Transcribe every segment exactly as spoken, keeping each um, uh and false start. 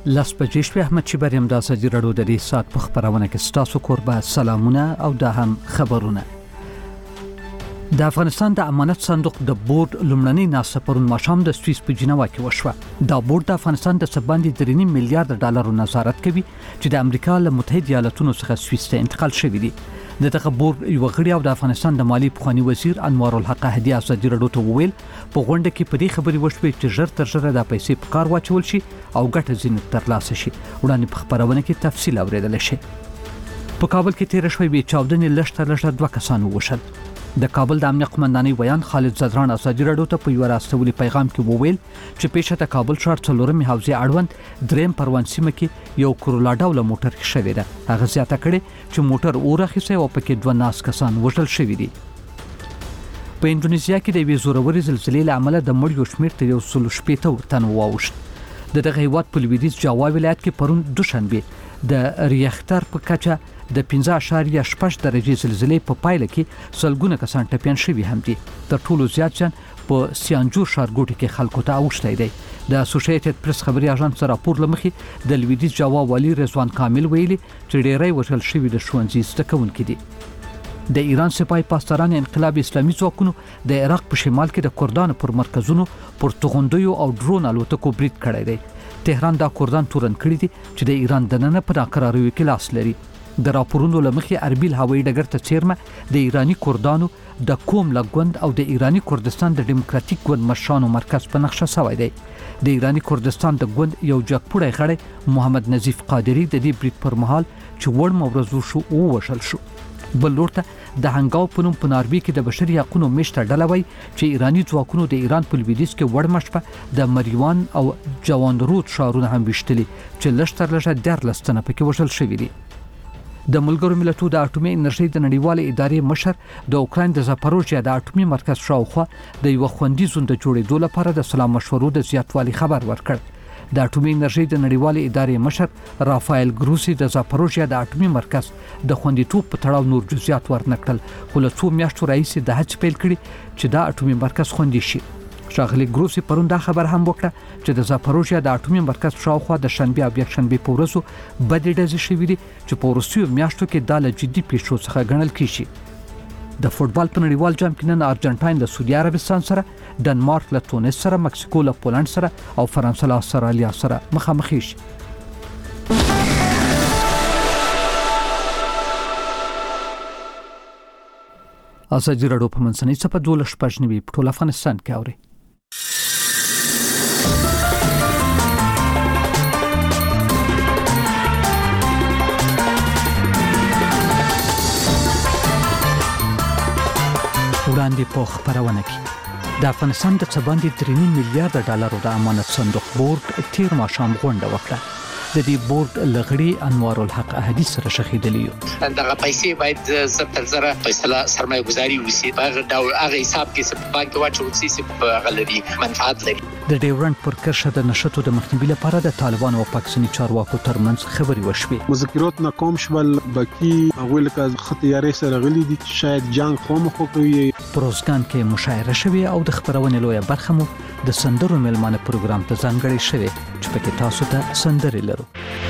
لاس بجې شپې احمد چبر یم د ازادي راډیو د دې ساعت په خبرونه کې ستاسو کوربه سلامونه او د هم خبرونه. د افغانستان د امانت صندوق د بورډ لومړنی ناسه پرون ماښام د سویس په جنیوا کې وشوه. دا بورډ د افغانستان د سباندې درې نیم میلیارډ ډالرو نظارت کوي چې د امریکا له متحده ایالاتونو څخه سویس ته انتقال شوی دی. د دغه بورډ یو غړي او د افغانستان د مالی پخوانی وزیر انوار الحق احدی ازادي راډیو ته وویل په غونډه کې په دې خبرې وشوه چې ژر تر ژره د پیسې په کار واچول شي او ګټه ځینې ترلاسه شي. وړاندې په خبرونه کې تفصیل اوریدل شي. په کابل کې تیر شوی به چاودنې لږ تر لږه دوه کسان ووژل. د کابل د امنیت قومندانۍ ویان خالد زدران ازادي راډیو ته په یو راستولي پیغام کې وویل چې پیښه د کابل ښار څلورمې حوزې اړوند دریم پروان سیمه کې یو کرولا ډوله موټر کې شوې ده. هغه زیاته کړې چې موټر اورخیسه او پکې دوه ناس کسان وژل شوي دي. په انډونیزیا کې د یوې زورورې زلزلې له امله د مړیو شمېر تر یو سل شپېته تنو واوښت. د دغه هیواد په لویدیځ جاوا ولایت کې پرون دوشنبه د ریختر په کچه د پنځه اعشاریه شپږ درجې زلزلې په پایله کې سلګونه کسان ټپیان شوي هم دي. تر ټولو زیات ځان په سیانجور ښارګوټي کې خلکو ته اوښتی دی. د اسوسییټډ پریس خبري اژانس راپور لمخې د لویدیځ جاوا والی رضوان کامل ویلي چې ډیری وژل شوي د ښوونځي زده کوونکي دي. د ایران سپاه پاسداران انقلاب اسلامي ځواکونو د عراق په شمال کې د کردانو پر مرکزونو پر توغندیو او ډرون الوتکو برید کړی دی. تهران دا کردان تورن کړی دي چې د ایران دننه په ناقراریو کې لاس لري. د راپورونو لمخې اربیل هوایي ډګر ته څیرمه د ایرانی کردانو د کوم لګوند او د ایرانی کردستان د ډیموکراتیک ګوند مشرانو مرکز په نقشه شوی دی. د ایرانی کردستان د ګوند یو جګپوړی غړی محمد نظیف قادری د دې برید پر مهال چې وړ مورزو شو او وشل شو. بل لورته د هنګاو په نوم په ناروې کې د بشري حقوقو میشته ډله وایي چې ایرانی ځواکونو د ایران په لویدیځ کې وړ مشپه د مریوان او جواندرود ښارونه هم ویشتلي چې لږ تر لږه دیارلس تنه پکې وژل شوي دي. د ملګرو ملتونو د اټومي انرژۍ د نړیوالې ادارې مشر د اوکراین د زاپاروژیا د اټومي مرکز شاوخوا د یو خوندي زون د جوړېدو لپاره د سلا مشورو د زیاتوالي خبر ورکړ. د اټومي انرژۍ د نړیوالې ادارې مشر رافایل ګروسی د زاپاروژیا د اټومي مرکز د خوندیتوب په تړاو نور جزئیات ورنکړل، خو له څو میاشتو راهیسې د هڅې پیل کړي چې دا اټومي مرکز خوندي شي. ښاغلي ګروسی پرون دا خبر هم وکړه چې د زاپاروژیا د اټومي مرکز شاوخوا د شنبه او یکشنبه په ورځو بدې ډزې شوې دي چې په وروستیو میاشتو کې دا له جدي پیښو څخه ګڼل کېږي. د فوټبال په نړیوال جام کې نن ارجنټاین له سعودي عربستان سره، ډنمارک له تونس سره، مکسیکو له پولند سره او فرانسه له استرالیا سره مخامخ شي. ازادي راډیو په منځنۍ صفحه دولس شپږ نوي په ټول افغانستان کې اوري. وړاندې په خبرونه کې د افغانستان د سباندې درې نیم میلیارډ ډالرو د امانت صندوق بورډ تیر ماښام غونډه وکړه. د دې بورډ لغړي انوار الحق احدی سره شخیدلی یو. دغه پیسې باید زبر زره فیصله سرمایه گذاري وسی په ډول هغه حساب کې چې بانک واچول شي په غلطي منفعت لري. د ډیورنډ پر کرښه د نشټو د مخنیوي لپاره د طالبانو او پاکستاني چارواکو ترمنځ خبري وشوې. مذاکرات ناکام شول. بکی اول که خطیاري سره غلي دي شاید جنگ خامخو کوي. پروزګان کې مشاعره شوه او د خبرونې لویه برخه مو د سندرو ملمانه پروګرام ته ځانګړی شوه چې پکې تاسو ته سندري لرو.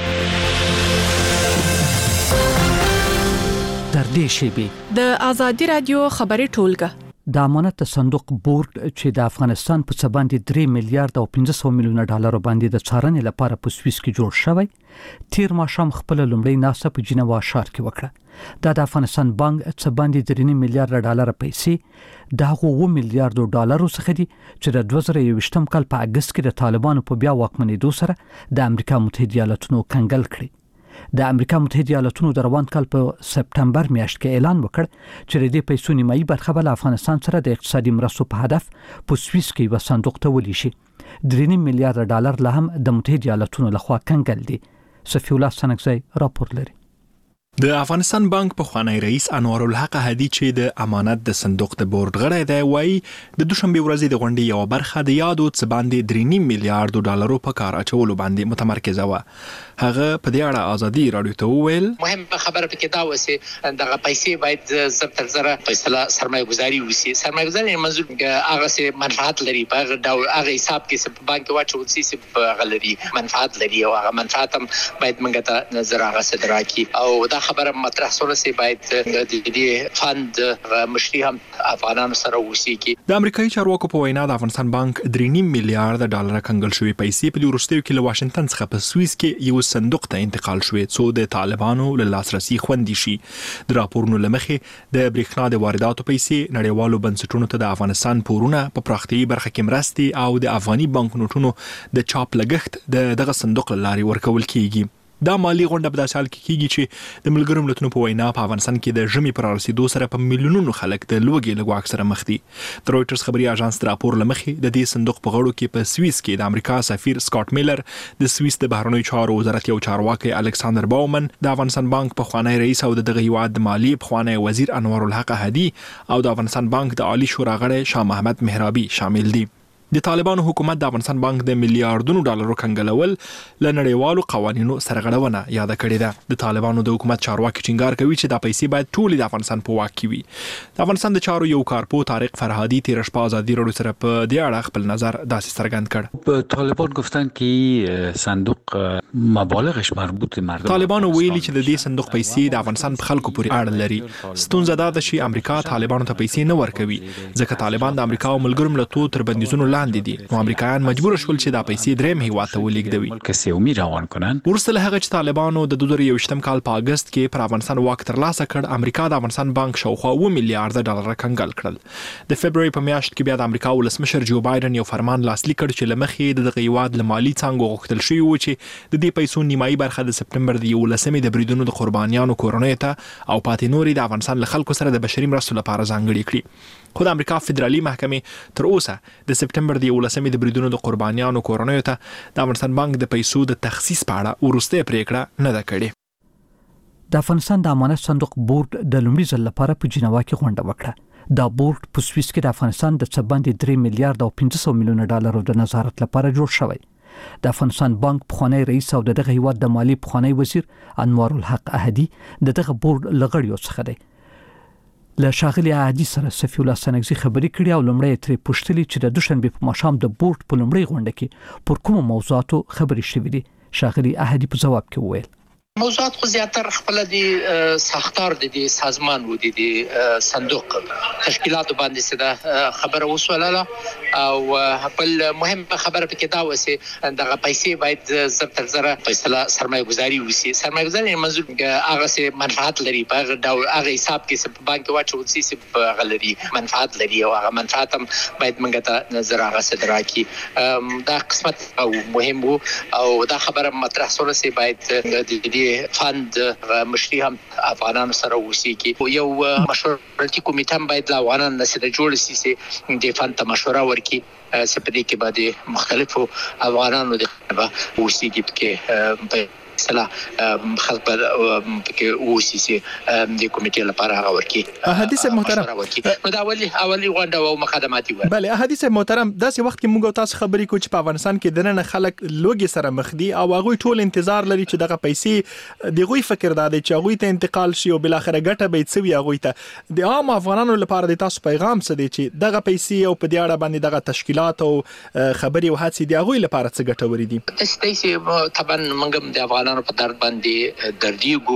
در دې شی د ازادي رادیو خبري ټولګه د امانت صندوق بورډ چې د افغانستان په څه باندې درې میلیارډ او پنځه سوه میلیونه ډالر باندې د څارنې لپاره په سویس کې جوړ شوی تیر ماښام خپل لومړی ناسه په جنیوا ښار کې وکړه. دا د افغانستان بانک څه باندې درې نیم میلیارډ ډالر پیسې د هغو اووه میلیارډ ډالرو څخه دي چې د دوه زره یوویشتم کال په اګست کې د طالبانو په بیا واکمنېدو سره د امریکا متحده ایالاتونو کنګل کړي. د امریکا متحده ایالاتونو د روان کال په سپټمبر میاشت کې اعلان وکړ چې د دې پیسو نیمایي برخه به افغانستان سره د اقتصادي مرستو په هدف په سویس کې یو صندوق ته ولي شي. درې نیم میلیارډ ډالر له هم د متحده ایالاتونو لخوا کنګل دي. صفی الله سنگزی راپور لري. د افغانستان بانک پخوانی رئیس انوار الحق هدی چې د امانت د صندوق د بورډ غړی دی وایي د دوشنبه ورځې د غونډې یو برخه د یادو څه باندې درې نیم میلیارډ ډالرو په کار اچولو باندې متمرکزه و. هغه په دې اړه ازادي رادیو ته وویل مهم خبره پکې دا وسه دغه پیسې باید زر تر زر فیصله سرمایه گذاري وسی. سرمایه گذاري منظور هغه څه منفعت لري په ډول هغه حساب کې چې بانک واچول سي چې غلري منفعت لري او هغه منفعت هم باید موږ ته نظر هغه صدرا کی او دا خبره مطرح سره سي باید د دې فند مشري هم افغانانو سره وسی کی. د امریکایي چارواکو په وینا د افغانستان بانک درې نیم میلیارډ ډالر کنګل شوی پیسې په وروستیو کې له واشنگټن څخه په سویس کې یو صندوق ته انتقال شوی څو د طالبانو له لاسرسي خوندي شي. د راپورونو لمخې د برېښنا د وارداتو پیسې نړیوالو بنسټونو ته د افغانستان پورونه په پراختیایي برخه کې مرستې او د افغاني بانک نوټونو د چاپ لګښت د دغه صندوق لاري ورکول کیږي. دا مالی غونډه په داسې حال کې کیږي چې د ملګرو ملتونو په وینا په افغانستان کې د ژمي پر رسیدو سره په میلیونونو خلک د لوږې له ګواښ سره مخ دي. د رويټرز خبري اژانس د راپور لمخې د دې صندوق په غړو کې په سویس کې د امریکا سفیر سکاټ میلر، د سویس د بهرنیو چارو وزارت یو چارواکي الکساندر باومن، د افغانستان بانک په خوانی رئیس او دغه هیواد د مالی په خوانی وزیر انوار الحق هدی او د افغانستان بانک د عالی شورا غړی شاه محمد مهرابي شامل دي. د طالبانو حکومت د افغانستان بانک د میلیارډونو ډالرو کنګلول ل نړیوالو قوانینو سرغړونه یاد کړې ده. د طالبانو د حکومت چارواکي ټینګار کوي چې دا پیسې باید ټول د افغانستان په واک کې وي. د افغانستان د چارو یو کارپو طارق فرهادی تیر شپه ازادي رادیو سره په دې اړه خپل نظر داسې څرګند کړ. طالبان گفتن که صندوق مبالغش مربوط مردم. طالبانو ویلي چې د دې صندوق پیسې د افغانستان په خلکو پورې اړه لري. ستونزه دا ده چې امریکا طالبانو ته پیسې نه ورکوي ځکه طالبان د امریکا او ملګرو ملتونو تر بندیزونو لاندې دي. نو امریکایان مجبور شول چې دا پیسې درېم هیواد ته ولېږدوي. ملک سومي روان کنن. ورسته له هغه چې طالبانو د دوه زره یوویشتم کال په اگست کې پر افغانستان واک ترلاسه کړ، امریکا د افغانستان بانک شاوخوا اوه میلیارډ ډالر کنګل کړل. د فبرवरी په میاشت کې بیا د امریکا ولسمشر جو بایدن یو فرمان لاسلیک کړ چې لمخې د دغه هیواد له مالی څانګو غوښتل شوی و چې د دې پیسو نیمایي برخه د سپټمبر د یولسمې د بریدونو د قربانیانو کورنیو ته او پاتې نوري د افغانستان له خلکو سره د بشري مرستو لپاره ځانګړي کړي. خو د امریکا فدرالي محکمې تر اوسه د سپټمبر د یولسمې د بریدونو د قربانیانو کورنیو ته د افغانستان بانک د پیسو د تخصیص په اړه ورسته پریکړه نه ده کړې. د افغانستان د امانت صندوق بورډ د لومړي ځل لپاره په جنیوا کې غونډه وکړه. دا بورډ په سویس کې د افغانستان د څه باندې درې میلیارډ او پنځه سوه میلیونه ډالرو د نظارت لپاره جوړ شوی. د افغانستان بانک پخوانی رئیس او دغه هیواد د مالی پخوانی وزیر انوار الحق احدی دغه بورډ لغړیو څخه دی. له شاغلي احدی سره صفی الله سنگزی خبرې کړې او لومړی ترې پوښتلې چې د دوشنبه په ماښام د بورډ په لومړۍ غونډه کې پر کومو موضوعاتو خبرې شوې دي. شاغلي احدی په جواب کې وویل موضوعات خو زیاتره خپل دي ساختار دي سازمان و دي صندوق تشکیلات باندې سده خبره وسوله او خپل مهمه خبره پکې دا وسه دغه پیسې باید زر تر زر فیصله سرمایه گذاري وسی. سرمایه گذاري منظور هغه څه منفعت لري په ډول هغه حساب کې چې بانک واچول سي چې غلري منفعت لري او هغه منفعت هم باید موږ ته نظر هغه صدرا کی. دا قسمت او مهم وو او دا خبره مطرح سره سي باید د فند مشري هم افغانانو سره وسی کی. یو مشورتي کمیټه باید لا افغانان سره جوړ شي چې د فند ته مشوره ورکړي. سپدې کې باندې مختلفو افغانانو د وسی کی کې سلا خلک کې وسی سي د کمیټې لپاره هغه ورکی. حدیث محترم نو دا اولی اولی غونډه او مقدماتي و. بله حدیث محترم داسې وخت کې موږ تاسو خبرې کوو چې په افغانستان کې دنه خلک لوګي سره مخ دي او هغه ټول انتظار لري چې دغه پیسې دغه فکر دادي چې هغه ته انتقال شي او بل اخر ګټه به تسوي هغه ته. د عام افغانانو لپاره د تاسو پیغام څه دی چې دغه پیسې او په دې اړه باندې دغه تشکیلات او خبري او هڅې دی هغه لپاره څه ګټه وري دي؟ تاسو طبعا موږ د افغانانو په درد باندې دردیګو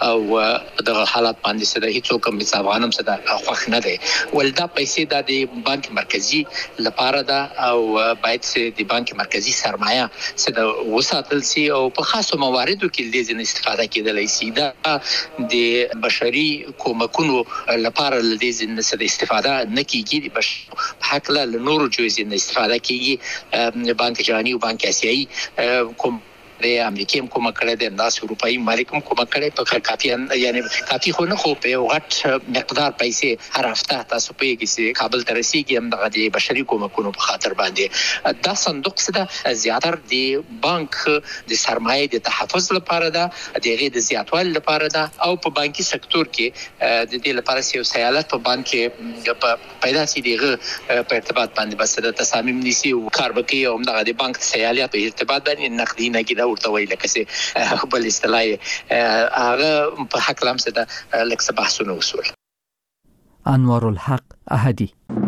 او د حالات باندې سره هیڅ کوم افغانم سره خوښ نه دی. ولدا پیسې د بانک مرکزی لپاره ده او باید د بانک مرکزی سرمایه سره وساتل شي او په خاصو مواردو کې د دې استفاده کېدلای شي. دا د بشري کومکونو لپاره د دې سره استفاده نه کیږي. د بشر حق له نورو جزئي استفاده کیږي. بانک جهانی او بانک آسیایی کوم د امریکا هم کوم کړه د ناس اروپאי مالک هم کوم کړه په کافي یعنی کافي خو نه خو په غټ مقدار پیسې هر هفته تاسو په کې سي کابل ته رسیدي هم د بشري کومکونو په خاطر باندې دا صندوق څخه زیاتر د بانک د سرمایه د تحفظ لپاره ده د غیر د زیاتوال لپاره ده او په بانکي سکتور کې د دې لپاره سیو سیالت په بانک کې پیدا سي دیغه په ارتباط باندې بس د تصامیم نيسي او کاربکي او د بانک سیالیت په ارتباط باندې نقدي نه کیدا ورته ویل کسي بل اصطلاح هغه په حق لمسه ده لکه بحثونه وسول. انوار الحق احدی.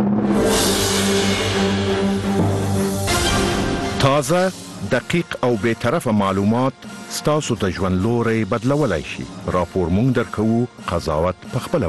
تازه، دقیق او به طرفه معلومات ستاسو ته ژوند لوري بدلولای شي. راپور مونږ درکو، قضاوت پخپله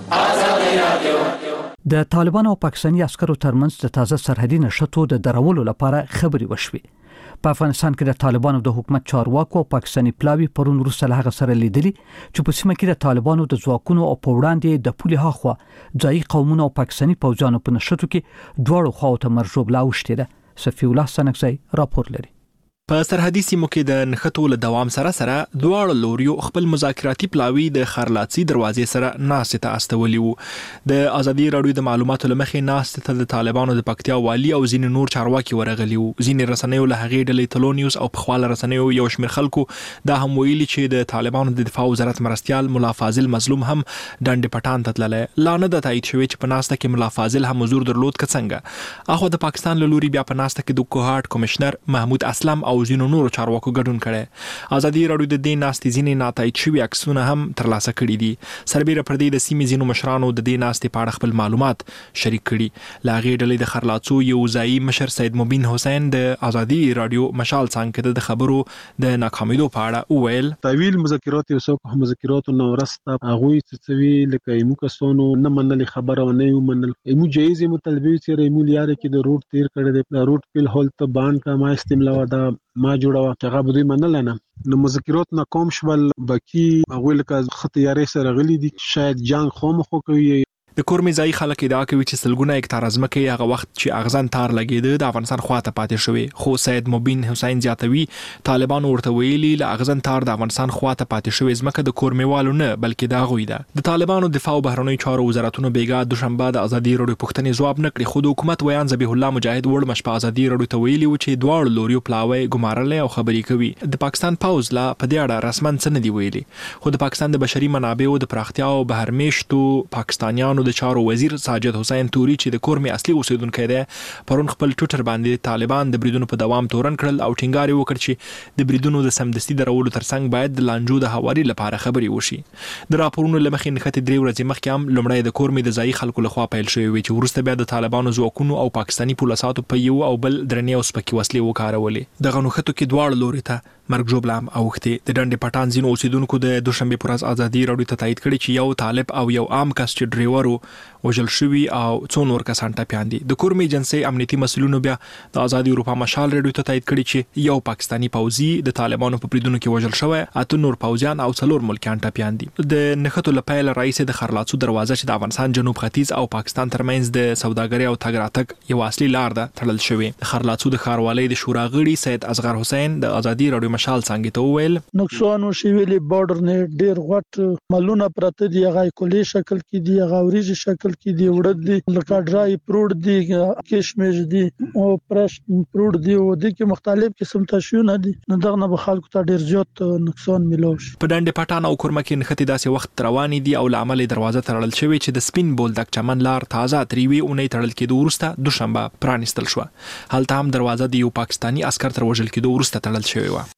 وکړئ. د طالبانو او پاکستاني عسکرو ترمنځ د تازه سرحدي نشټو د درولو لپاره خبري وشوې. په افغانستان کې د طالبانو د حکومت چارواکو او پاکستاني پلاوی پرون وروسته له هغه سره لیدلي چې په سیمه کې د طالبانو د ځواکونو او په وړاندې د پولي هاخوا ځایي قومونو او پاکستاني پوځانو په نشټو کې دواړو خواو ته مرجوب لا وشته ده. صفی الله سنکزی راپور لري. په سرحدي سیمو کې د نښتو له دوام سره سره دواړو لوریو خپل مذاکراتي پلاوی د خارلاڅي دروازې سره ناست ته استولي وو. د ازادي راډیو د معلوماتو لمخې ناست ته د طالبانو د پکتیا والی او ځین نور چارواکي ورغلي وو. ځین رسنیو له هغې ډلې تلو نیوز او خپل رسنیو یو شمېر خلکو دا هم ویلي چې د طالبانو د دفاع وزارت مرستيال مولا فاضل مظلوم هم ډنډ پټان ته تللی. لا نه د تایید شوی چې په ناسته کې مولا فاضل هم حضور درلود که څنګه. اخو د پاکستان له لوري بیا په ناسته کې د کوهاټ کمشنر محمود اسلم او ځین نور چارواکو کو ګډون کړي. ازادي راډیو د دې ناستې ځینې ناتایید شوي عکسونه هم ترلاسه کړي دي. سربېره پر دې د سیمې ځینو مشرانو د دې ناستې په اړه خپل معلومات شریک کړي. له هغې ډلې د خرلاڅو یو ځایي مشر سید مبین حسین د ازادي راډیو مشال څنګه د خبرو د ناکامیدو په اړه وویل طویل مذاکرات یو څوک مذاکراتو نو ورسته هغه څه وی لکه ایمو کسونو نه منل خبره و نه منل ایمو جایز مطالبه چې ایمو لیاره کې د روټ تیر کړي د روټ پیل هولت باند کا ما استملا ودا ما جوړه هغه بده منل نه نو مذاکرات ناکام شول. باقي هغه لکه خطیاري سره غلي دي شاید جنگ خامخو کوي. د کورمي ځای خلک ادعا کوي چې سلګونه هکتار ځمکه هغه وخت چې اغزن تار لګیده د افغانستان خواته پاتې شوی. خو سید مبین حسین زیاتوي طالبان ورته ویلي له اغزن تار د افغانستان خواته پاتې شوی ځمکه د کورمیوالو نه بلکې د غوي ده. د طالبانو دفاع او بهرنی چارو وزارتونو بیګا دوشنبه د ازادي راډیو پښتني ځواب نکړي. خو د حکومت ویان ذبیح الله مجاهد وړ مشپ ازادي راډیو ته ویلي و چې دواړو لوریو پلاوی ګمارل او خبري کوي. د پاکستان پاوز لا په دې اړه رسمن څه نه دی ویلي. خو د پاکستان د بشري منابعو د پراختیا او بهرمیشتو پاکستانیانو د چارو وزیر ساجد حسین توري چې د کورمي اصلي اوسیدونکو دی پرون خپل ټوټر باندې طالبان د بریدونو په دوام تورن کړل او ټینګار وکړ چې د بریدونو د سمدستي درولو ترڅنګ باید د لانجو د حواري لپاره خبري وشي. د راپورونو لمخې نښتې درې ورځې مخکې هم لومړی د کورمي د ځایي خلکو لخوا پیل شوی وي چې وروسته بیا د طالبانو ځواکونو او پاکستاني پولیساتو په یو او بل درنې او سپکې وسلې وکارولې. د غنوختو کې دواړو لوري ته مرګ جوړلام اوخته. د ډنډ پټان ځینو اوسیدونکو د دوشنبه پر ورځ ازادي راډیو ته تایید کړي چې یو طالب او یو عام کس چې ډرایورو وژل شوی او څو نور کسان ټپيان دي. د کورمي ایجنسي امنیتي مسولینو بیا د ازادي اروپا مشال راډیو ته تایید کړي چې یو پاکستاني پوځي د طالبانو په بریدونو کې وژل شوی، اته نور پوځیان او څلور ملکیان ټپيان دي. د نښتو لپاره رئیس د خرلاڅو دروازه چې د افغانستان جنوب ختیځ او پاکستان ترمنځ د سوداګرۍ او تګ راتګ یو اصلي لار ده تړل شوی. د خرلاڅو د ښاروالۍ د شورا غړي سید اصغر حسین د ازادي راډیو مشال څنګه ته ویل نقصان شویلی بارډر نه ډیر غټ ملونه پرته دی، هغه کلی شکل کې دی، هغه اوریج شکل کې دی، وړد دی، لکه ډرای پروډ دی، کشمش دی او پرش پروډ دی او د کې مختلف قسم تشونه دي. نو دغه نه خلکو ته ډیر زیات نقصان ملوش. په ډنډ پټان او کورمه کې نښتې داسې وخت روانې دي او لامل دروازه تړل شوی چې د سپین بولدک چمن لار تازه تریوي اونۍ تړل کېدو وروسته دوشنبه پرانستل شو. هلته هم دروازه د یو پاکستاني عسكر تر وژل کېدو وروسته تړل شوی و.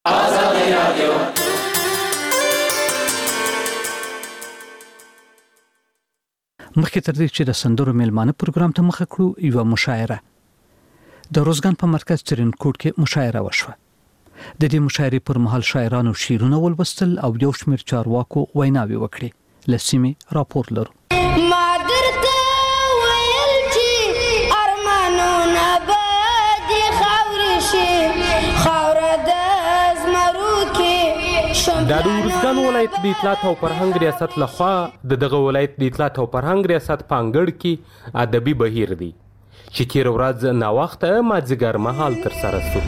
مخکې تر دې چې د سندرو میلمانه پروګرام ته مخه کړو یو مشاعره د روزګان په مرکز ترینکوټ کې مشاعره وشوه. د دې مشاعرې پر مهال شاعرانو شعرونه ولوستل او یو شمېر چارواکو ویناوي وکړي. لسیمه راپور لرو. دا د ورزګان ولایت د اطلاعات او فرهنګ ریاست لخوا د دغه ولایت د اطلاعات او فرهنګ ریاست په انګړ کې ادبي بهیر دی چې تیر ورځ ناوخته مازدیګر مهال ترسره شو.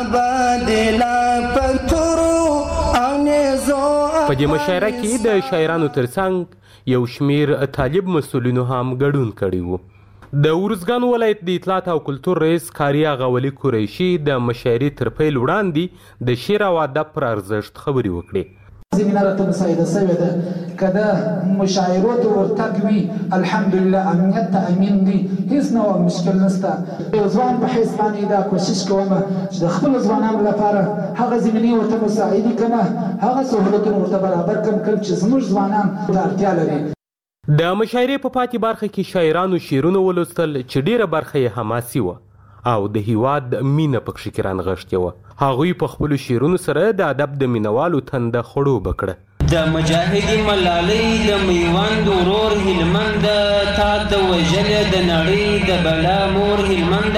په دې مشاعره کې د شاعرانو ترڅنګ یو شمیر طالب مسؤلینو هم ګډون کړی و. د ارزګان ولایت د اطلاعات او کلتور رئیس کاري آغا ولی قریشي د مشاعرې تر پیل وړاندې د شعر او ادب پر ارزښت خبرې وکړې. زمینه راته مساعده شوې ده که د مشاعرو ته ورتګ وي الحمدلله امنیت ته امین دي هېڅ نه مشکل نشته. یو ځوان په حیث باندې دا کوشش کوم چې د خپلو ځوانانو لپاره هغه زمینې ورته مساعدې کړم هغه سهولتونه ورته برابر کړم کوم چې زموږ ځوانان ته اړتیا لري. د مشاعرې په پاتې برخه کې شاعرانو شعرونه ولوستل چې ډیره برخه یې حماسي وه او د هیواد مینه پکښې کې رانغښتې وه. هغوی په خپلو شعرونو سره د ادب د مینوالو تنده خړوبه کړه. د مجاهدې ملالۍ د میوند ورور هلمند تا د وژلې د نړۍ د بلا مور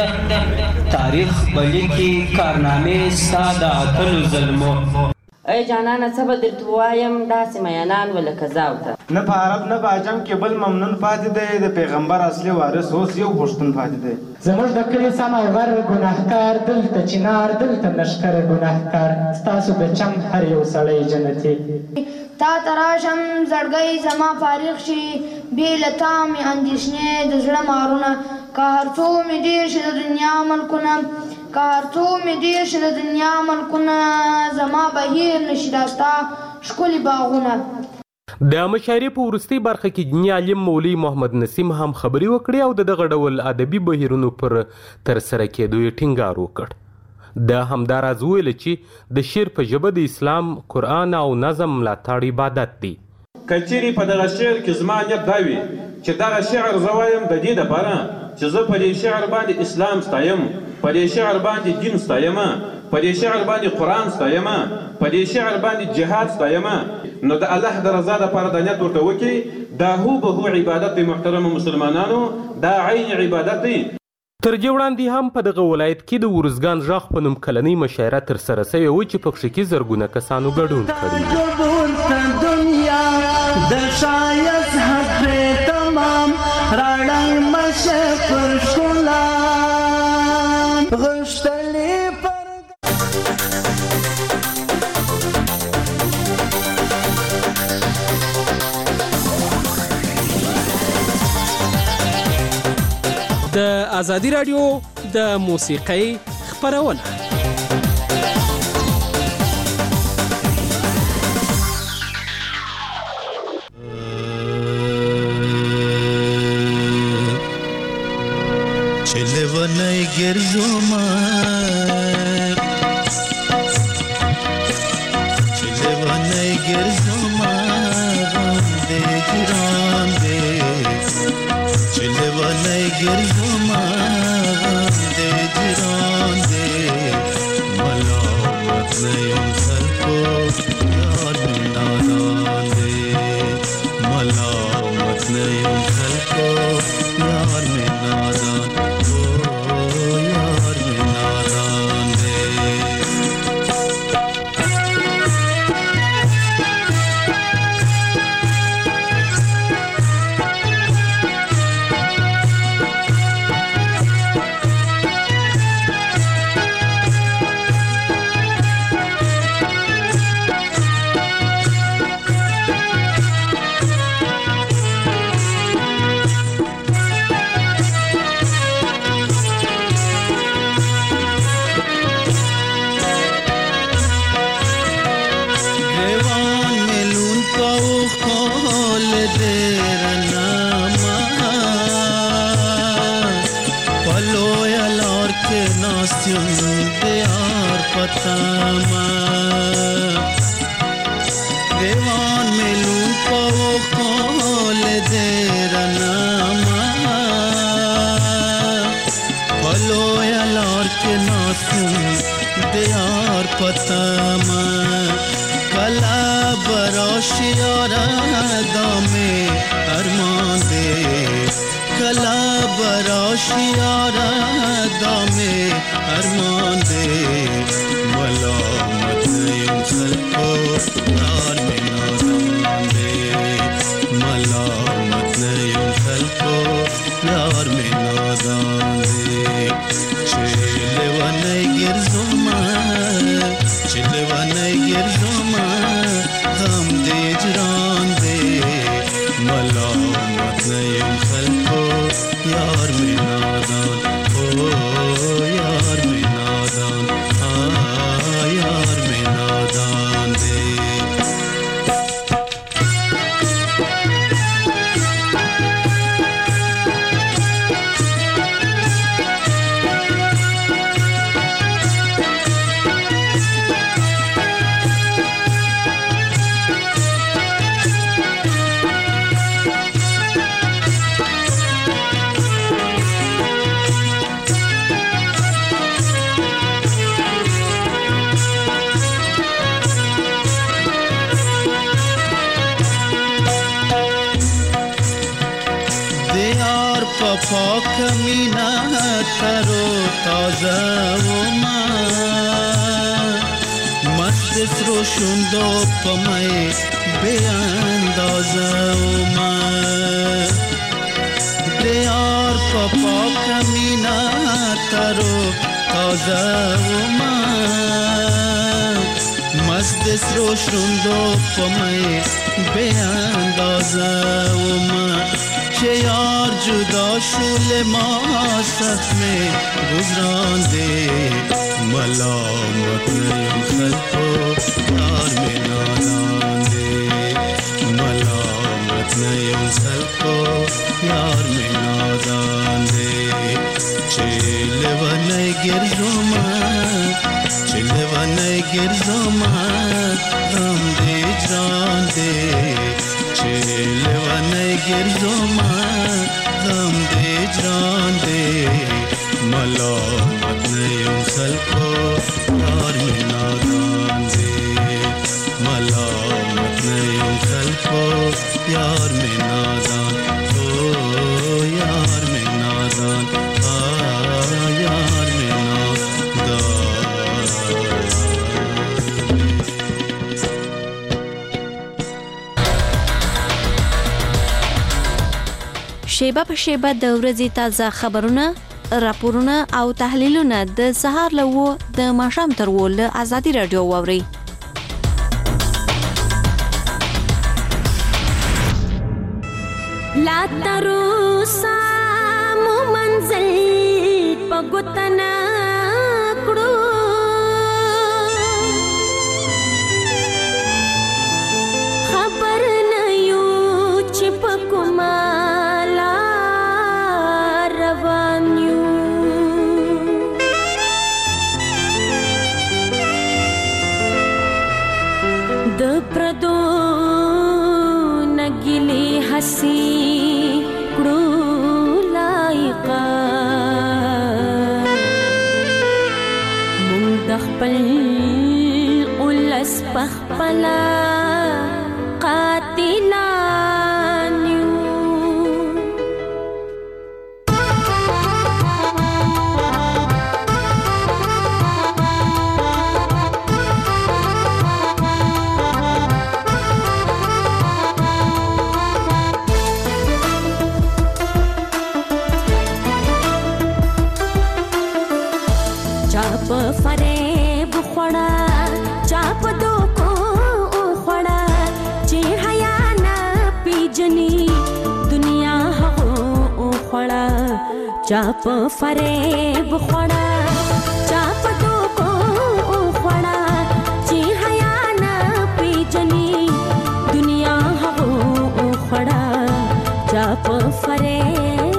هلمند تاریخ به لیکي کارنامې ستا د اتلو ظلمو. ای جانانه څه به درته ووایم داسې میانان ولکه زاو ته نه په عرب نه په عجم کې بل ممنون پاتې دی د پیغمبر اصلي وارث اوس یو پښتون پاتې دی. زموږ د کلي سم او غر ګناهکار دلته چنار دلته لښکر ګناهکار ستاسو د چم هر یو سړی جنتي. تا ته راشم زړګی زما فارغ شي بې له تا مې اندېښنې د زړه مارونه که هر څو مې ډېر شي د دنیا ملکونه که هر څو مې ډېر شي د دنیا ملکونه زما به هیر نشي دا ستا ښکلي باغونه. د مشاعرې په وروستۍ برخه کې دیني عالم مولوي محمد نسیم هم خبرې وکړې او د دغه ډول ادبي بهیرونو پر ترسره کېدو یې ټینګار وکړ. د همداراز ویل چې د شعر په ژبه د اسلام قرآن او نظم ملاتړ عبادت دی. که چیرې په دغه شعر کې زما نیت دا وي چې دغه شعر زه وایم د دې دپاره چې زه په دې شعر باندې اسلام ستایم په دې شعر باندې دین ستایم په دې شعر باندې قرآن ستایم په دې شعر باندې جهاد ستایم نو د الله د رضا دپاره د نیت ورته وکړي دا هو به هو عبادت دی. محترمو مسلمانانو دا عین عبادت دی. تر دې وړاندې هم په دغه ولایت کې د ارزګان غږ په نوم کلنۍ مشاعره ترسره سوې وه چې پکښې کې زرګونه کسانو ګډون کړی. د ازادي راډیو د موسیقۍ خپرونه چلونای ګرځوما چلونای ګرځوما دې ګران دې چلونای ګرځوما دې ګران دې ملامت نه یم خلکو یار نادان دې ملامت نه یم خلکو یار نادان देवान मिलूं को खोल दे रनामा फलो यार के नासुम दियार पतामा कला बरोशियारा दामे अरमान दे कला बरोशियारा दामे अरमान दे मलामत यूं सल्को यार में नादान दे मलामत यूं सल्को यार में नादान दे په پاک مینا ترو تازه وما مست سرو شوندو په مې بے اندازه وما دیار په پاک مینا ترو تازه وما مست سرو شوندو په مې بے اندازه وما چه یار جدا شول ما سخت میں گزران دے ملامت نیم خلقو یار میں نادان دے ملامت نیم خلقو یار میں نادان دے چل ونی گرزو ما چل ونی گرزو ما غم دے جان دے چل ونی گرزو ما غم دے جان دے ملامت نیم خلقو یار میں نادان دے ملامت نیم خلقو یار میں نادان او یار میں نادان آ یار میں نادان شیبه په شیبه د ورځې تازه خبرونه، راپورونه او تحلیلونه د سهار له و د ماښام تر و له ازادي رادیو واورئ. لا تروسا مو منزل په ګوتنا کړو خبر نه یو چې په کومه پردو نګلی حسی کړو لایقا مونږ د خپل ولس په خپل قاتلان یو فریب خوڑا چاپ دو کو خوڑا چی حیا نا پیجنی دنیا ہو خوڑا چاپ فریب خوڑا چاپ دو کو خوڑا چی حیا نا پیجنی دنیا ہو خوڑا چاپ فریب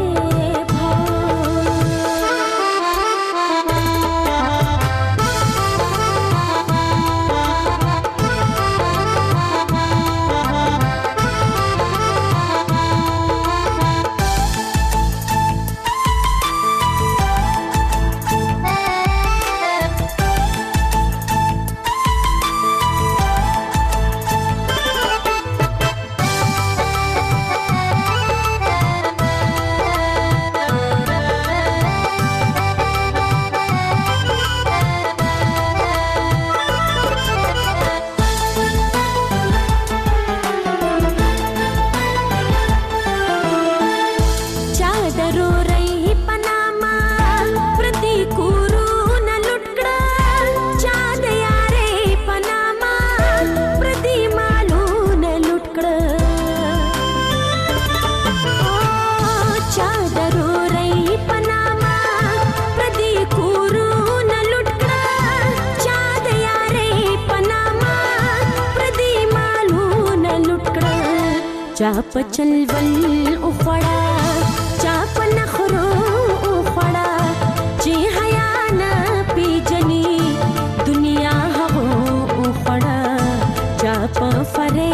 चाप चलवल उखड़ा चाप नखरो उखड़ा जी हया न पीजनी दुनिया हो उखड़ा चाप फरे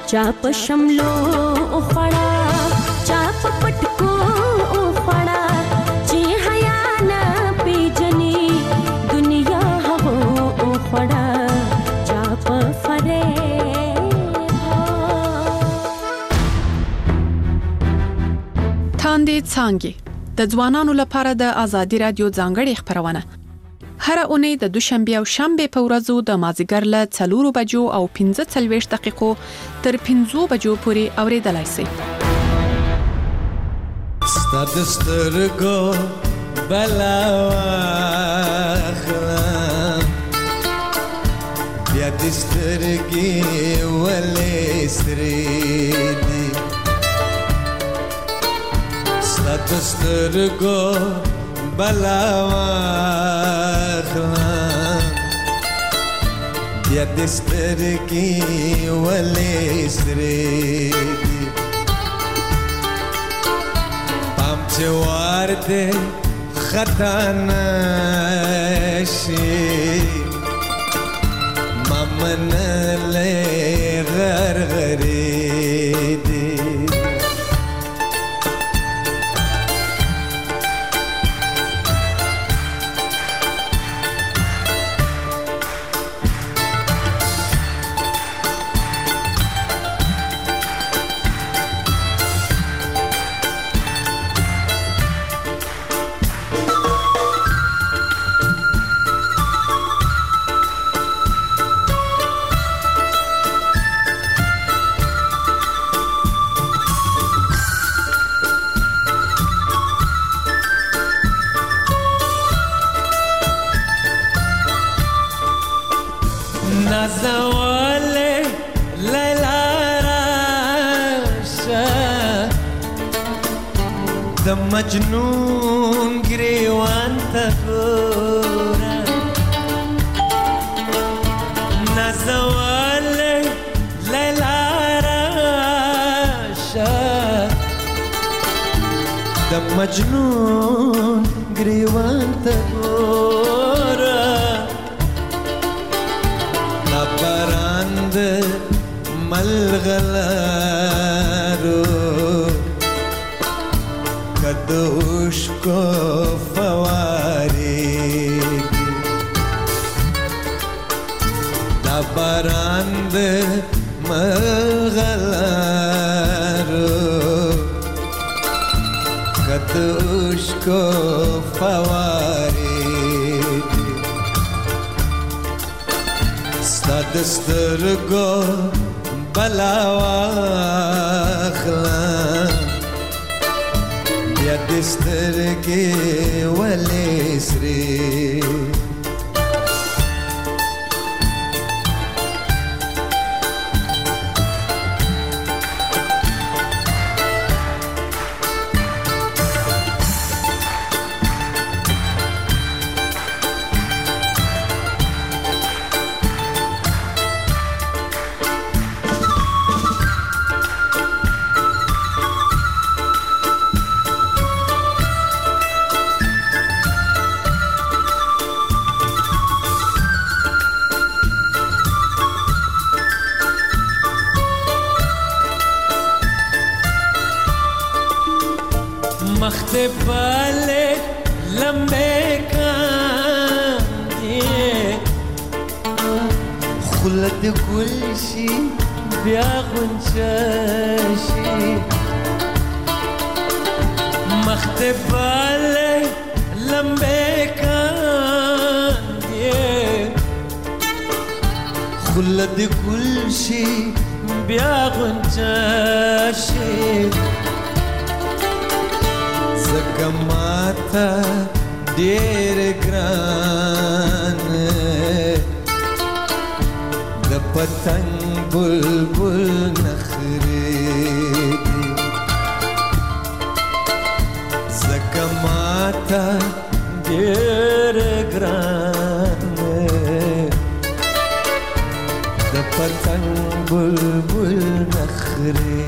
چا په شملو خوړه چا په پټکو خوړه چې حیا نه پیژني دنیا هغو خوړه چا په فریب تاندې څانګې د ځوانانو لپاره د ازادي رادیو ځانګړې خبرونه هر اونۍ د دوشنبه او شنبه په ورځو د مازیګر له څلورو بجو او پنځه څلوېښت دقیقو تر پنځو بجو پورې اورېدلای شئ. ستاد سترګو بلاواخلم بیا دې سترګې ولې سرې دي ستاد سترګو بلاواخلم بیا دې سترګې ولې سرې دي پام چې وار دې خطا نشي ممنلې غرغرې دي نازوالي ليلى راشا د مجنون گریوان تکورا نازوالي ليلى راشا د مجنون گریوان تکورا برند ملغلارو کدوش کو فواری دا برند ملغلارو کدوش کو فواری دسترگو بلاواخلم بیا دسترگی ولی سری مخته بالے لمبے کاندی خلد گلشی بیا غنچشی مخته بالے لمبے کاندی خلد گلشی بیا غنچشی زکماتا ډېر ګران د پتنګ بلبل نخرې دي زکماتا ډېر ګران د پتنګ بلبل نخرې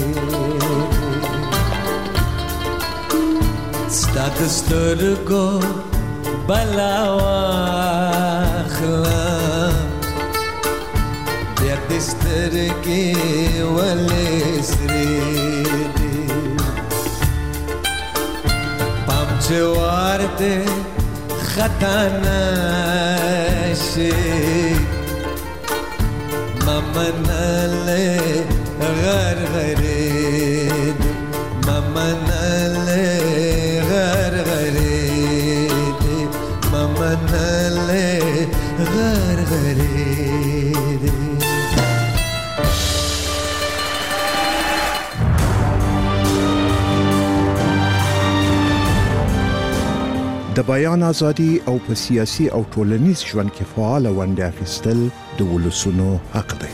ستا د سترګو بلا واخلم بیا دې سترګې ولې سرې دي پام چې وار دې خطا نشي ممنلې غرغرې دي ممنلې غرغرې دي ممنلې غرغرې دي د بیان ازادي او په سیاسي او ټولنیز ژوند کې فعال ونډه اخیستل د ولسونو حق دی.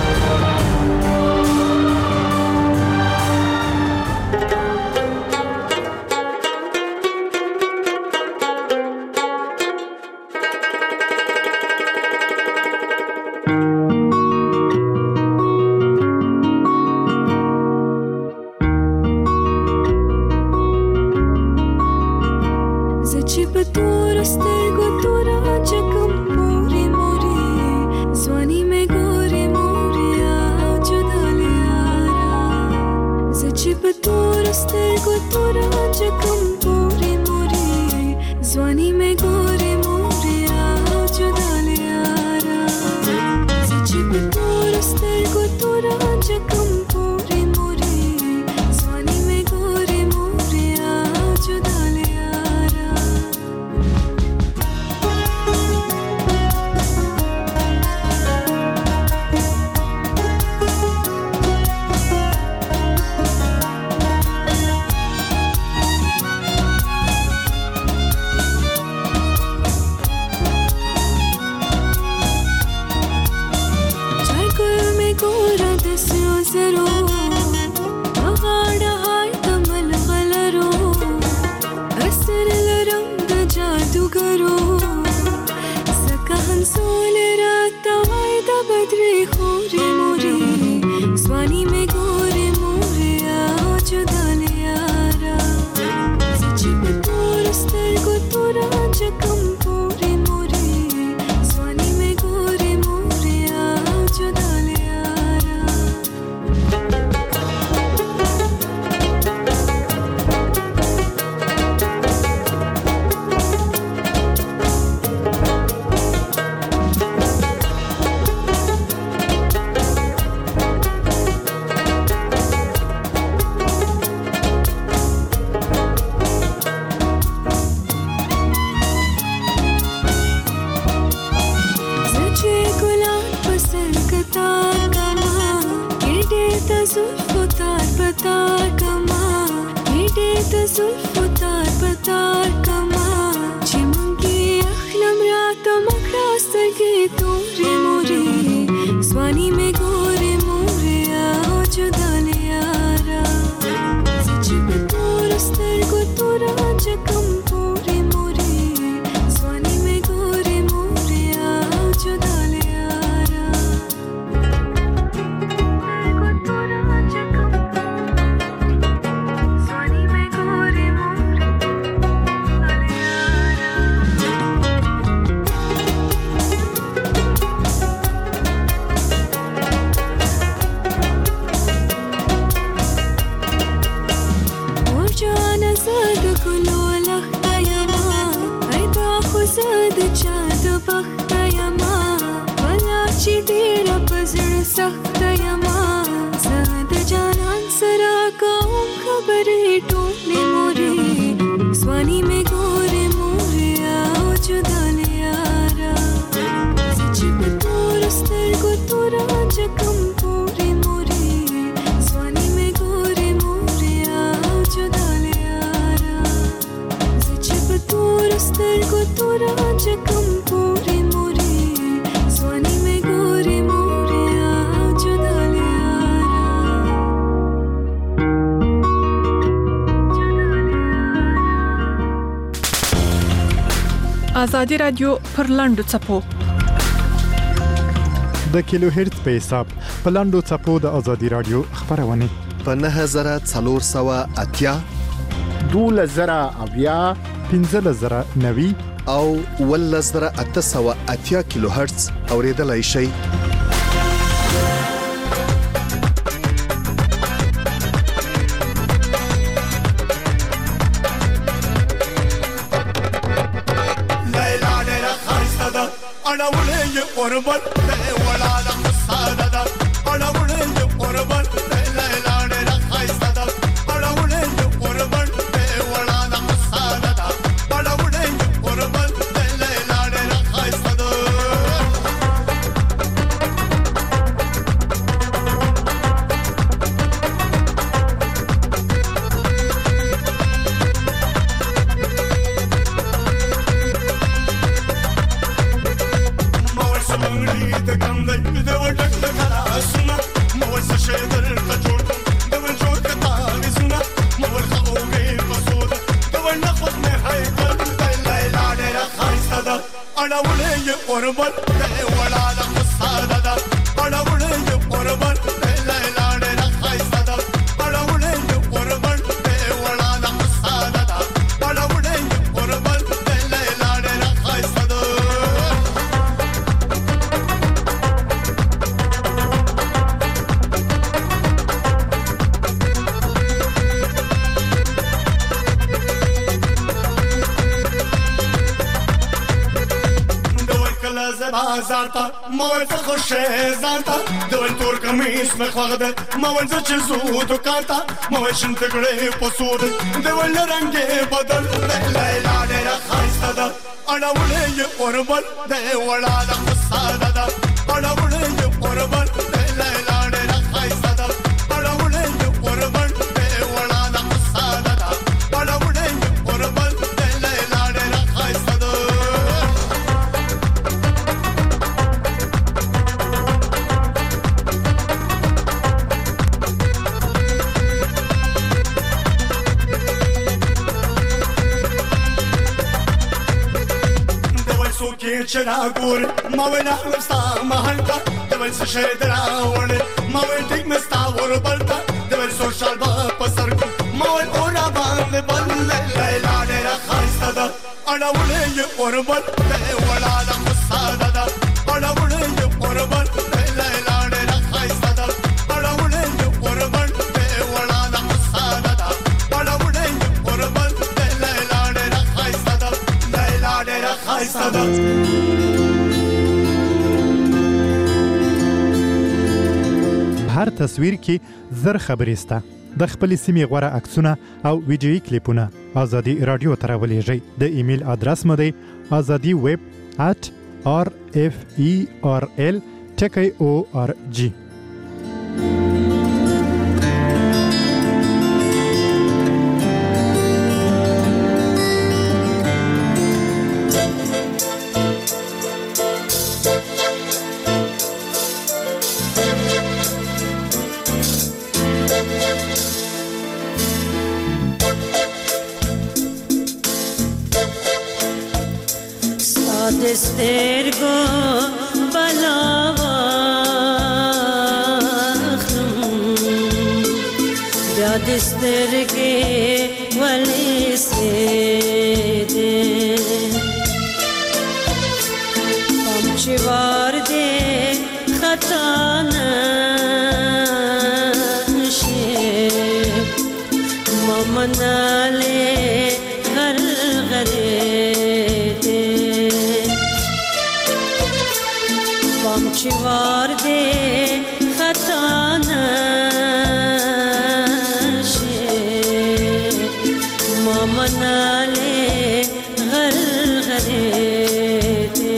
آزادي رادیو پر لاندو چپو د کیلو هرتز په حساب په لاندو چپو د آزادي رادیو خبرونه په نه هزار څلور سوه اتیا دوله زره اویا پنځه زره نوي او ول زره اته سوه اتیا کیلو هرتز اوریدلای شي اړولې قربان ته ولاله مساده ده اړولې قربان ته لاله راخایسته ده اړولې قربان ته ولاله مساده ده اړولې قربان ته لاله راخایسته ده قربان ته ولاله مساده ده اړولې قربان ته لاله راخایسته ده اړولې قربان ته ولاله مساده ده اړولې قربان ته لاله راخایسته ده بازار تا موږ ته خوشې زارتا دوی تور کمیس مې خوغده موږ چې زو دکان تا موږ شنت کړې پسود دوی رنگې بدل لیلا ډېر خاصه ده اړولې قربان دی ولاله مساده ده اړولې قربان دی لیلا ډېر خاصه ده اړولې قربان دی ولاله مساده ده اړولې قربان دی لیلا ډېر خاصه ده چې را ګور ما وینا مستا مهانتا د ول څه شه دراوړ ما وی ټیک مستا ور بلتا د ول سوشل با پسر ما وی اورا باندې بل لیلا ډېر خاصه ده اړولې قربان ته ولاله مساده ده اړولې قربان ته لیلا ډېر خاصه ده اړولې قربان ته ولاله مساده ده اړولې قربان ته لیلا ډېر خاصه ده لیلا ډېر خاصه ده هر تصویر کې زر خبرې سته د خپل سیمې غوړه عکسونه او ویډیويي کلیپونه ازادي رادیو ته راولېږئ د ایمیل ادرس مو دی azadi web at r f e r l ټکی او ار جی سترګو بلاواخلم بیا د سترګې ولې سېدې پام چې وار دې خطا نشي ممنالې غر غرې چوار دے خطا نشے ممنالے غر غرے دے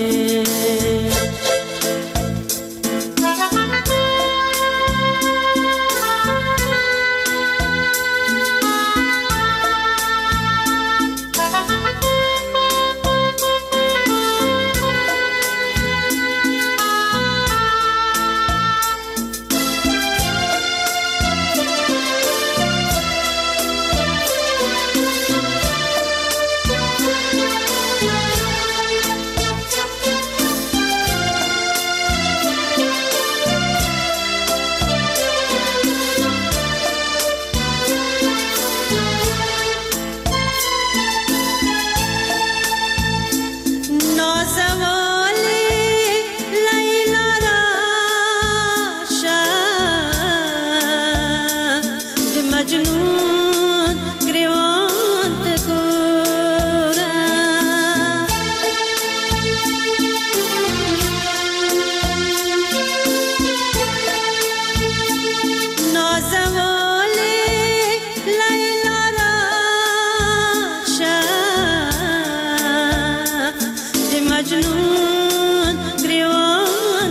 مجنون گریوان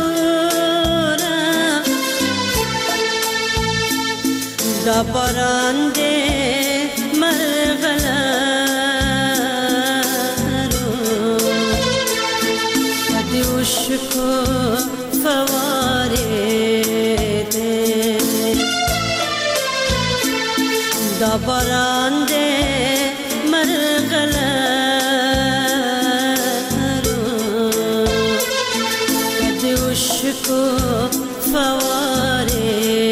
تگورم دا باران ده مرغلارو دی وشکو فواره ده دا باران ده مرغلارو دی وشکو فواره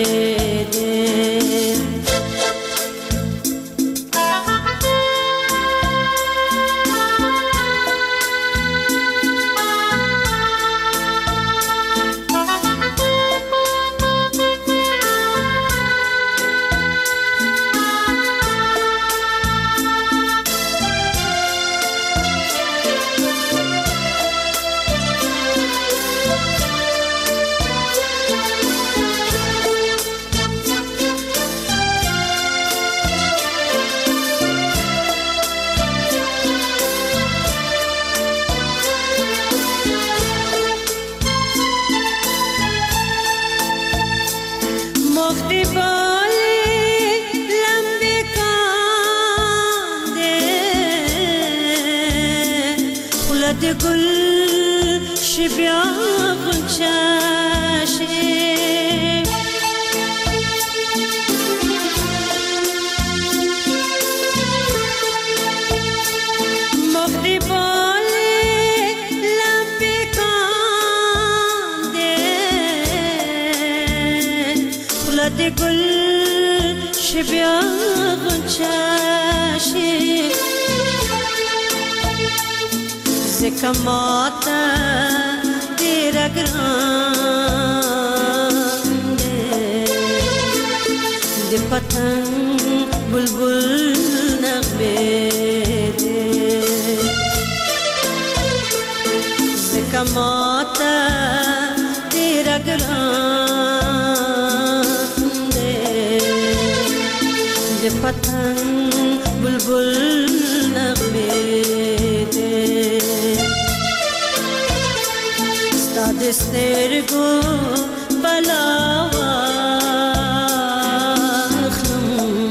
Kamata tera grande de patang bulbul nagme de kamata tera grande de patang bulbul nagme دسترگو بلاوخم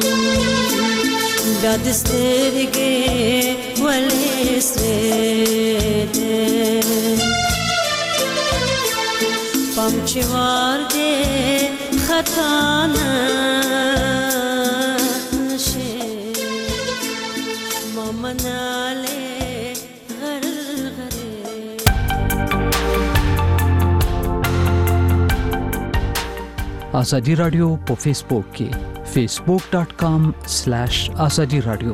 دا دسترگی ولی سریده پامچی وارده خطانه شه مامناله آزادی رادیو په فیسبوک کې facebook dot com slash azadi radio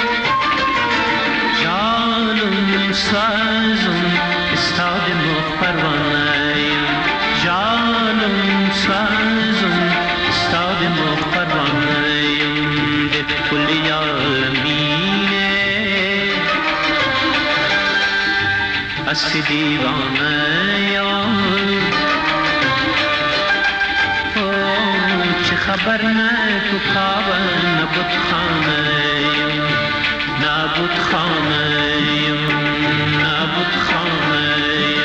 سازم استاد مخبر هستی دیوانه چه خبر نه تو خواب نبود خانه نبود خانه نبود خانه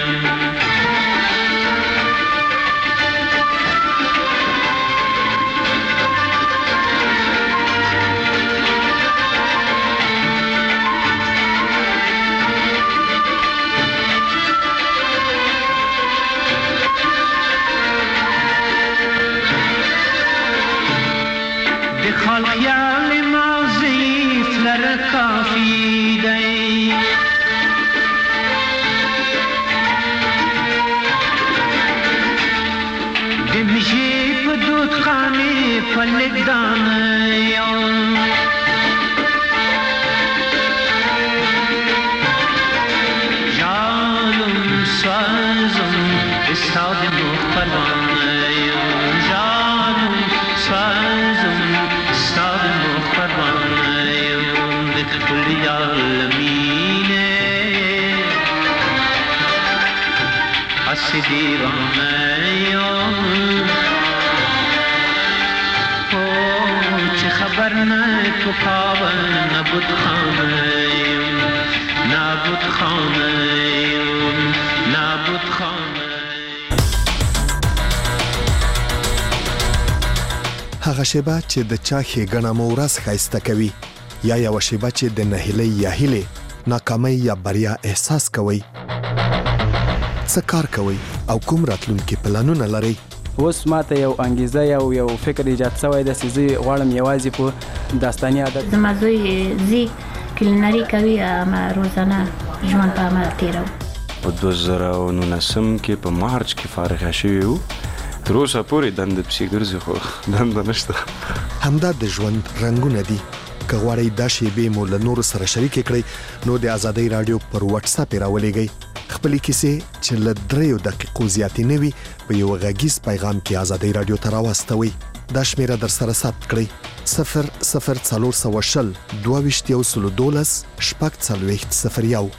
خیال ما ضعیف لر کافی دی دمشی په دود خانه فلک دانه جانم سازم استاد مخ پروانه جانم سازم استاد مخ پروانه کل عالمینه هستی دیوانه چه خبر نه تو خواب نبود خانه نبود خانه نبود خانه هغه شیبه چې د چا ښېګڼه مو ورځ ښایسته کوي یا یوه شیبه چې د نهیلۍ یا هیلې ناکامۍ یا بریا احساس کوئ څه کار کوئ او کوم راتلونکي پلانونه لرئ اوس ماته یو انګیزه یو یو فکر ایجاد شوی دی چې زه غواړم یوازې په داستاني ادب زما زوی زی کلینري کوي ما روزانه ژوند په عمل تیرو په دوه زره او نولسم کې په مارچ کې فارغ شوی وو تر اوسه پورې دنده پسې ګرځي خو دنده نشته همدا د ژوند رنګونه دي که غواړئ دا شیبې مو له نورو سره شریکې کړئ نو د ازادۍ راډیو پر واتس اپ یې راولېږئ خپلې کیسې چې له دریو دقیقو زیاتې نه وي په یوه غږیز پیغام کې ازادۍ راډیو ته راواستوئ دا شمیره در سره ثبت کړئ صفر صفر څلور سوه شل دوه ویشت یو سلو دولس شپږ څلوېښت صفر یو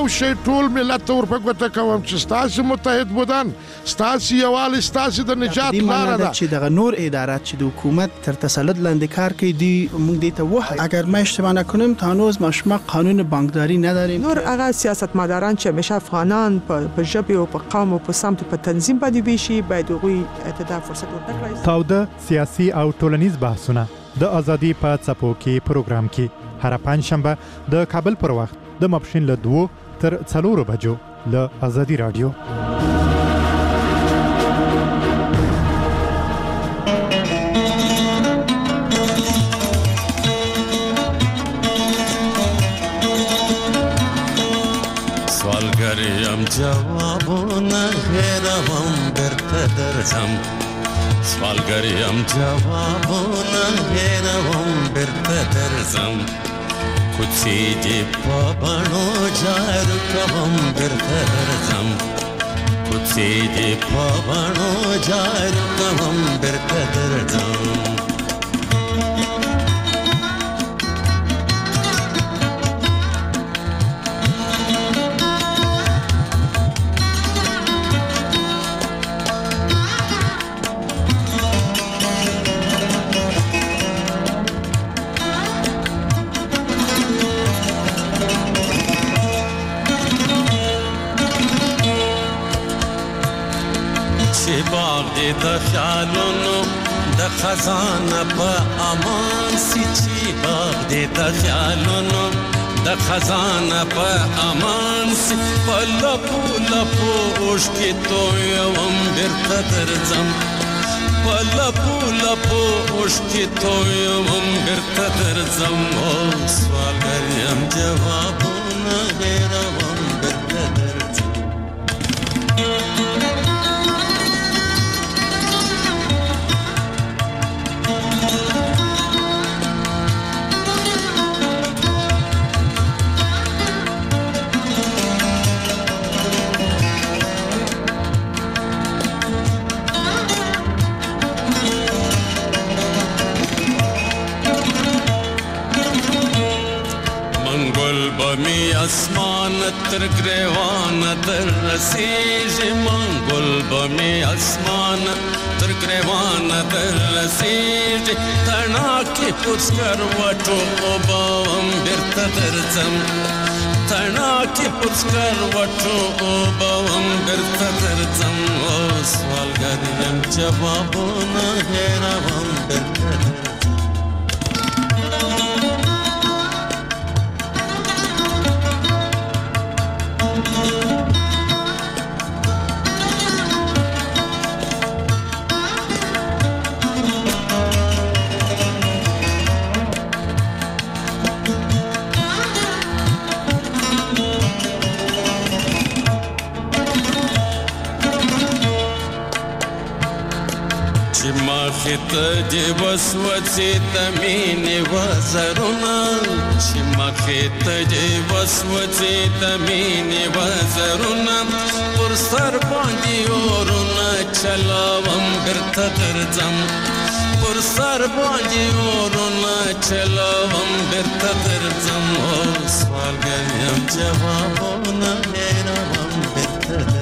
یو شی ټول ملت ته ورپګوته کوم چې ستاسو متحد بودن ستاسو یووالی ستاسو د نجات لاره ده چې دغه نور ادارات چې د حکومت تر تسلط لاندې کار کوي دی موږ دې ته وایو اگر ما اشتباه نکنم تا هنوز ما شما قانون بانکداری نداریم. نور هغه سیاستمداران چې همیشه افغانان په ژبه او په قوم او په سمت په تنظیم باندې ویشي باید هغوی ته دا فرصت ورکړي. تاوده سیاسي او ټولنیز بحثونه د ازادي په څپو کې پروګرام کې هر پنځشنبه د کابل پر وخت د ماپښین له دوه تر څلورو بجو له ازادي رادیو. سوالگریم جوابونه هیروم برته درځم سوالگریم جوابونه هیروم برته درځم کوڅې دې په بڼو جارو کوم برته درځم کوڅې دې په بڼو جارو کوم برته درځم د خیالونو د خزانه په امان سي چې باغ دې د خیالونو د خزانه په امان سي په لپو لپو اوښکې تویوم بیرته درځم په لپو لپو اوښکې تویوم بیرته درځم او سوالګر یم جوابونه هېروم بیرته درځم بمی اسمان تر گریوان در رسیږي منګل بمی اسمان تر گریوان در رسیږي تڼاکې پوسکر وټو اوبم بیرته درځم تڼاکې پوسکر وټو اوبم بیرته درځم او سوالګر یم جوابونه هېروم بیرته درځم ته دې وسوځې د مینې وزرونه چې مخې ته دې وسوځې د مینې وزرونه پر سر باندې اورونه چلاوم بیرته درځم پر سر باندې اورونه چلاوم بیرته درځم او سوالګر یم جوابونه هېروم بیرته درځم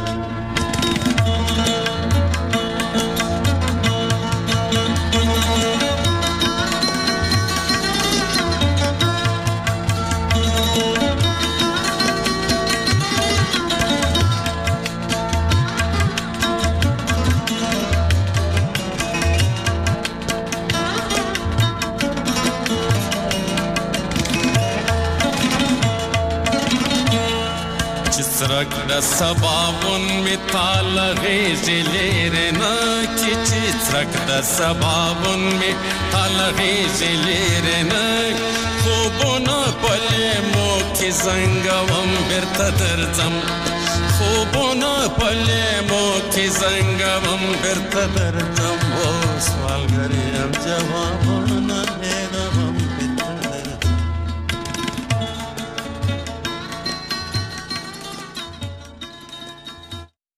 څرک د سباون می تال غیږې لرې نه کې چې څرک د سباون می تال غیږې لرې نه خوبونه په لیمو کې زنګوم بیرته درځم خوبونه په لیمو کې زنګوم بیرته درځم او سوالګر یم جواب